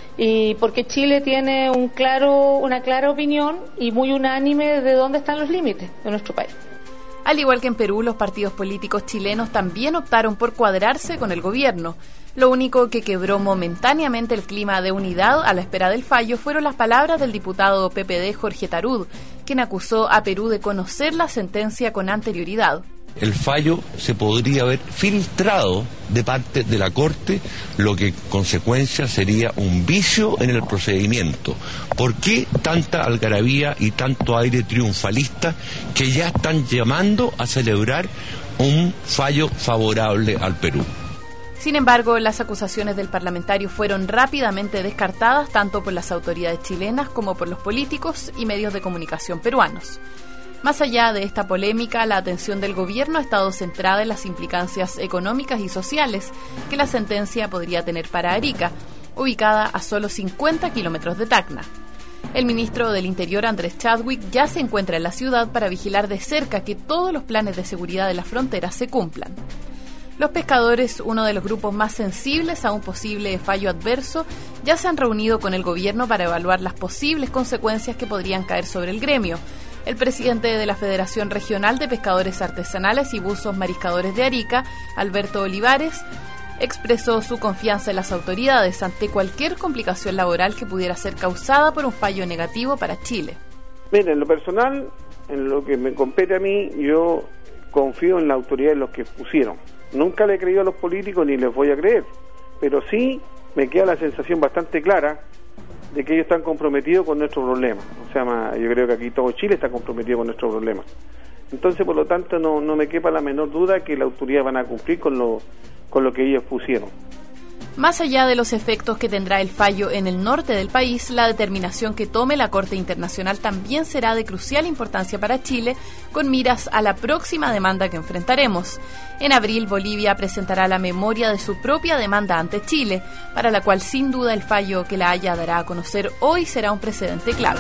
Y porque Chile tiene una clara opinión y muy unánime de dónde están los límites de nuestro país. Al igual que en Perú, los partidos políticos chilenos también optaron por cuadrarse con el gobierno. Lo único que quebró momentáneamente el clima de unidad a la espera del fallo fueron las palabras del diputado PPD Jorge Tarud, quien acusó a Perú de conocer la sentencia con anterioridad. El fallo se podría haber filtrado de parte de la Corte, lo que en consecuencia sería un vicio en el procedimiento. ¿Por qué tanta algarabía y tanto aire triunfalista que ya están llamando a celebrar un fallo favorable al Perú? Sin embargo, las acusaciones del parlamentario fueron rápidamente descartadas tanto por las autoridades chilenas como por los políticos y medios de comunicación peruanos. Más allá de esta polémica, la atención del gobierno ha estado centrada en las implicancias económicas y sociales que la sentencia podría tener para Arica, ubicada a solo 50 kilómetros de Tacna. El ministro del Interior, Andrés Chadwick, ya se encuentra en la ciudad para vigilar de cerca que todos los planes de seguridad de la frontera se cumplan. Los pescadores, uno de los grupos más sensibles a un posible fallo adverso, ya se han reunido con el gobierno para evaluar las posibles consecuencias que podrían caer sobre el gremio. El presidente de la Federación Regional de Pescadores Artesanales y Buzos Mariscadores de Arica, Alberto Olivares, expresó su confianza en las autoridades ante cualquier complicación laboral que pudiera ser causada por un fallo negativo para Chile. Mira, en lo personal, en lo que me compete a mí, yo confío en la autoridad de los que pusieron. Nunca le he creído a los políticos ni les voy a creer, pero sí me queda la sensación bastante clara de que ellos están comprometidos con nuestro problema. O sea, yo creo que aquí todo Chile está comprometido con nuestro problema. Entonces, por lo tanto, no me quepa la menor duda que la autoridad van a cumplir con lo que ellos pusieron. Más allá de los efectos que tendrá el fallo en el norte del país, la determinación que tome la Corte Internacional también será de crucial importancia para Chile, con miras a la próxima demanda que enfrentaremos. En abril, Bolivia presentará la memoria de su propia demanda ante Chile, para la cual sin duda el fallo que la Haya dará a conocer hoy será un precedente clave.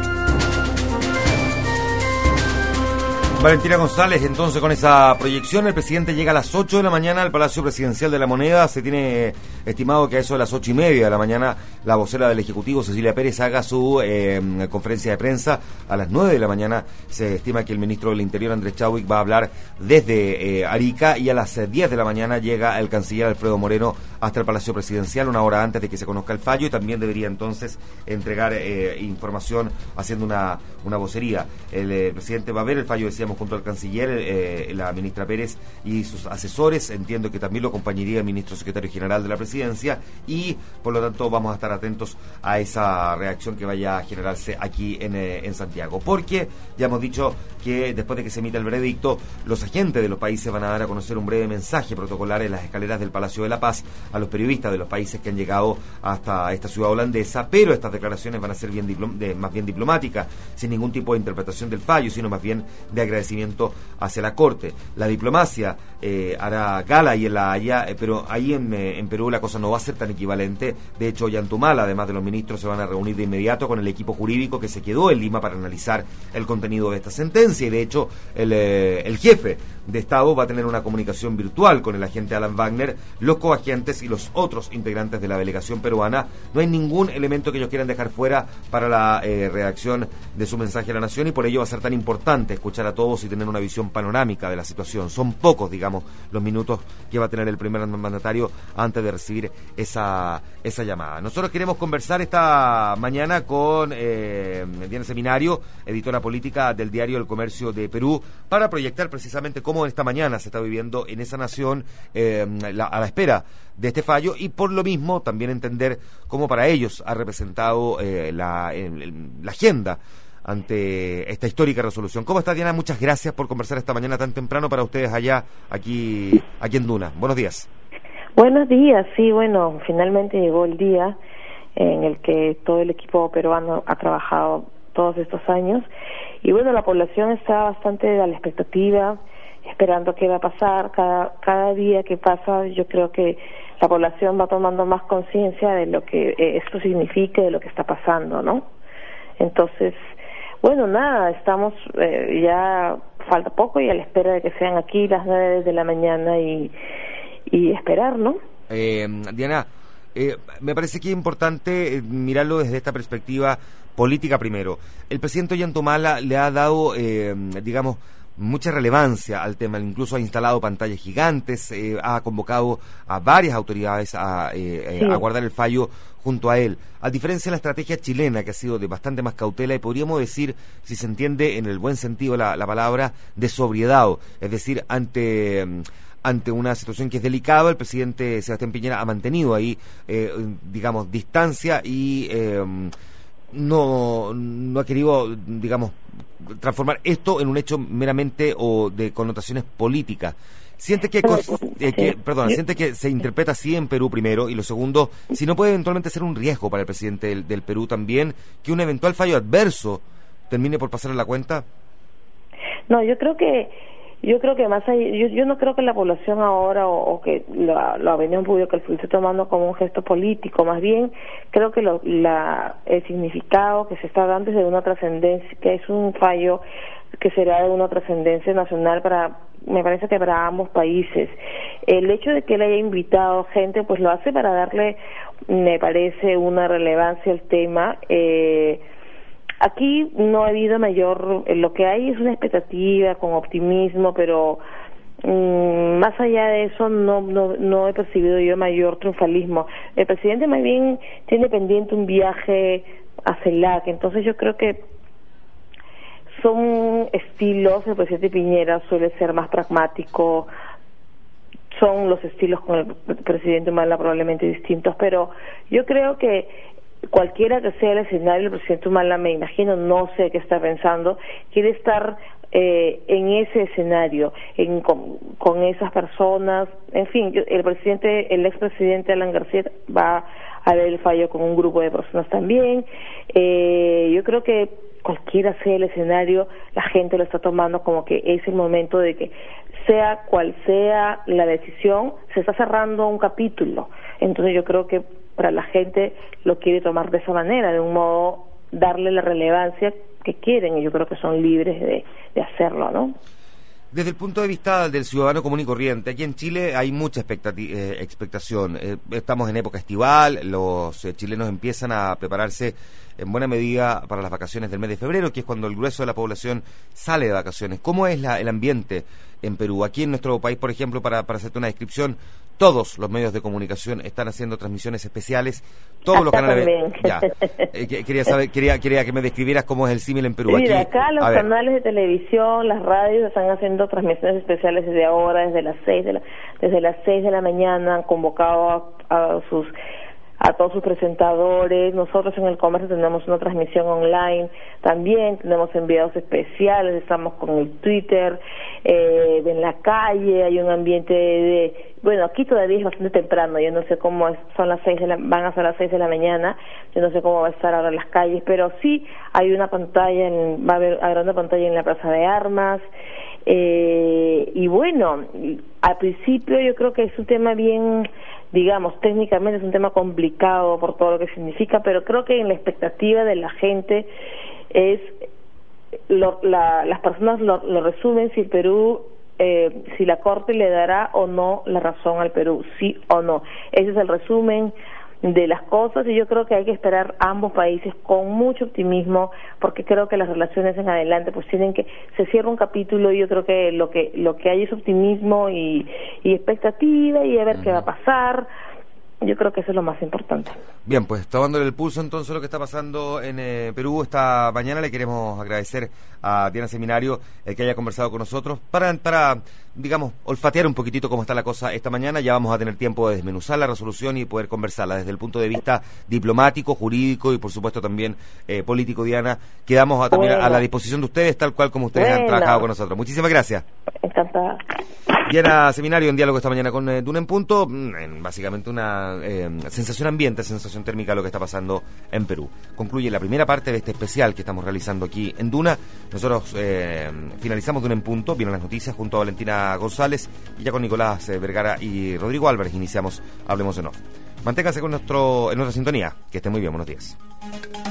Valentina González, entonces con esa proyección, el presidente llega a las 8 de la mañana al Palacio Presidencial de la Moneda. Se tiene estimado que a eso de las 8:30 de la mañana la vocera del Ejecutivo, Cecilia Pérez, haga su conferencia de prensa. A las 9 de la mañana se estima que el ministro del Interior, Andrés Chadwick, va a hablar desde Arica, y a las 10 de la mañana llega el canciller Alfredo Moreno hasta el Palacio Presidencial, una hora antes de que se conozca el fallo, y también debería entonces entregar información haciendo una vocería. El presidente va a ver el fallo, decíamos, junto al canciller, la ministra Pérez y sus asesores. Entiendo que también lo acompañaría el ministro secretario general de la presidencia, y por lo tanto vamos a estar atentos a esa reacción que vaya a generarse aquí en Santiago, porque ya hemos dicho que después de que se emita el veredicto, los agentes de los países van a dar a conocer un breve mensaje protocolar en las escaleras del Palacio de la Paz a los periodistas de los países que han llegado hasta esta ciudad holandesa, pero estas declaraciones van a ser más bien diplomáticas, sin ningún tipo de interpretación del fallo, sino más bien de agradecimiento hacia la Corte. La diplomacia hará gala ahí en La Haya, pero ahí en Perú la cosa no va a ser tan equivalente. De hecho, Ollantumal, además de los ministros, se van a reunir de inmediato con el equipo jurídico que se quedó en Lima para analizar el contenido de esta sentencia, y de hecho el jefe de Estado va a tener una comunicación virtual con el agente Alan Wagner, los coagentes y los otros integrantes de la delegación peruana. No hay ningún elemento que ellos quieran dejar fuera para la redacción de su mensaje a la nación, y por ello va a ser tan importante escuchar a todos y tener una visión panorámica de la situación. Son pocos, digamos, los minutos que va a tener el primer mandatario antes de recibir esa llamada. Nosotros queremos conversar esta mañana con Diana Seminario, editora política del diario El Comercio de Perú, para proyectar precisamente cómo esta mañana se está viviendo en esa nación a la espera de este fallo, y por lo mismo también entender cómo para ellos ha representado la agenda ante esta histórica resolución. ¿Cómo está, Diana? Muchas gracias por conversar esta mañana tan temprano para ustedes allá, aquí en Duna. Buenos días. Buenos días, sí, bueno, finalmente llegó el día en el que todo el equipo peruano ha trabajado todos estos años, y bueno, la población está bastante a la expectativa, esperando qué va a pasar. Cada día que pasa, yo creo que la población va tomando más conciencia de lo que esto significa, de lo que está pasando, ¿no? Entonces, bueno, nada, estamos ya falta poco, y a la espera de que sean aquí las 9 de la mañana y esperar, ¿no? Diana, me parece que es importante mirarlo desde esta perspectiva política primero. El presidente Ollantumala le ha dado, digamos, mucha relevancia al tema, incluso ha instalado pantallas gigantes, ha convocado a varias autoridades a guardar el fallo junto a él, a diferencia de la estrategia chilena, que ha sido de bastante más cautela, y podríamos decir, si se entiende en el buen sentido la palabra, de sobriedad, es decir, ante una situación que es delicada, el presidente Sebastián Piñera ha mantenido ahí, digamos, distancia, y no ha querido, digamos, transformar esto en un hecho meramente o de connotaciones políticas. Siente que se interpreta así en Perú primero, y lo segundo, si no puede eventualmente ser un riesgo para el presidente del Perú también, que un eventual fallo adverso termine por pasar a la cuenta. No, yo creo que más allá, yo no creo que la población ahora o que la opinión pública lo esté tomando como un gesto político. Más bien creo que el significado que se está dando es de una trascendencia, que es un fallo que será de una trascendencia nacional me parece que para ambos países. El hecho de que él haya invitado gente, pues lo hace para darle, me parece, una relevancia al tema. Aquí no ha habido lo que hay es una expectativa con optimismo, pero más allá de eso no he percibido yo mayor triunfalismo. El presidente más bien tiene pendiente un viaje a CELAC, entonces yo creo que son estilos. El presidente Piñera suele ser más pragmático, son los estilos con el presidente Humala probablemente distintos, pero yo creo que cualquiera que sea el escenario, el presidente Humala, me imagino, no sé qué está pensando, quiere estar en ese escenario, con esas personas. En fin, el expresidente Alan García va a ver el fallo con un grupo de personas también. Yo creo que cualquiera sea el escenario, la gente lo está tomando como que es el momento de que, sea cual sea la decisión, se está cerrando un capítulo. Entonces yo creo que para la gente lo quiere tomar de esa manera, de un modo darle la relevancia que quieren, y yo creo que son libres de hacerlo, ¿no? Desde el punto de vista del ciudadano común y corriente, aquí en Chile hay mucha expectación. Estamos en época estival, los chilenos empiezan a prepararse en buena medida para las vacaciones del mes de febrero, que es cuando el grueso de la población sale de vacaciones. ¿Cómo es el ambiente en Perú? Aquí en nuestro país, por ejemplo, para hacerte una descripción, todos los medios de comunicación están haciendo transmisiones especiales, todos los canales. Ya. Quería que me describieras cómo es el símil en Perú. Mira, aquí, acá los canales de televisión, las radios están haciendo transmisiones especiales desde ahora, desde las 6 de la mañana, han convocado a todos sus presentadores. Nosotros en el comercio tenemos una transmisión online, también tenemos enviados especiales, estamos con el Twitter, en la calle hay un ambiente bueno, aquí todavía es bastante temprano, yo no sé cómo van a ser las 6 de la mañana, yo no sé cómo va a estar ahora en las calles, pero sí hay una pantalla, habrá una pantalla en la Plaza de Armas, y bueno, al principio yo creo que es un tema bien, digamos, técnicamente es un tema complicado por todo lo que significa, pero creo que en la expectativa de la gente es, las personas lo resumen si el Perú, si la Corte le dará o no la razón al Perú, sí o no. Ese es el resumen de las cosas, y yo creo que hay que esperar ambos países con mucho optimismo, porque creo que las relaciones en adelante pues se cierra un capítulo, y yo creo que lo que hay es optimismo y expectativa, y a ver qué va a pasar. Yo creo que eso es lo más importante. Bien, pues tomándole el pulso entonces lo que está pasando en Perú esta mañana, le queremos agradecer a Diana Seminario el que haya conversado con nosotros para digamos, olfatear un poquitito cómo está la cosa esta mañana. Ya vamos a tener tiempo de desmenuzar la resolución y poder conversarla desde el punto de vista diplomático, jurídico y por supuesto también político. Diana, quedamos también a la disposición de ustedes, tal cual como ustedes han trabajado con nosotros. Muchísimas gracias. Encantada. Diana Seminario, en diálogo esta mañana con Duna en Punto, básicamente una sensación ambiente, sensación térmica de lo que está pasando en Perú. Concluye la primera parte de este especial que estamos realizando aquí en Duna. Nosotros finalizamos Duna en Punto, vienen las noticias junto a Valentina González, y ya con Nicolás Vergara y Rodrigo Álvarez iniciamos Hablemos en Off. Manténganse con en nuestra sintonía, que estén muy bien, buenos días.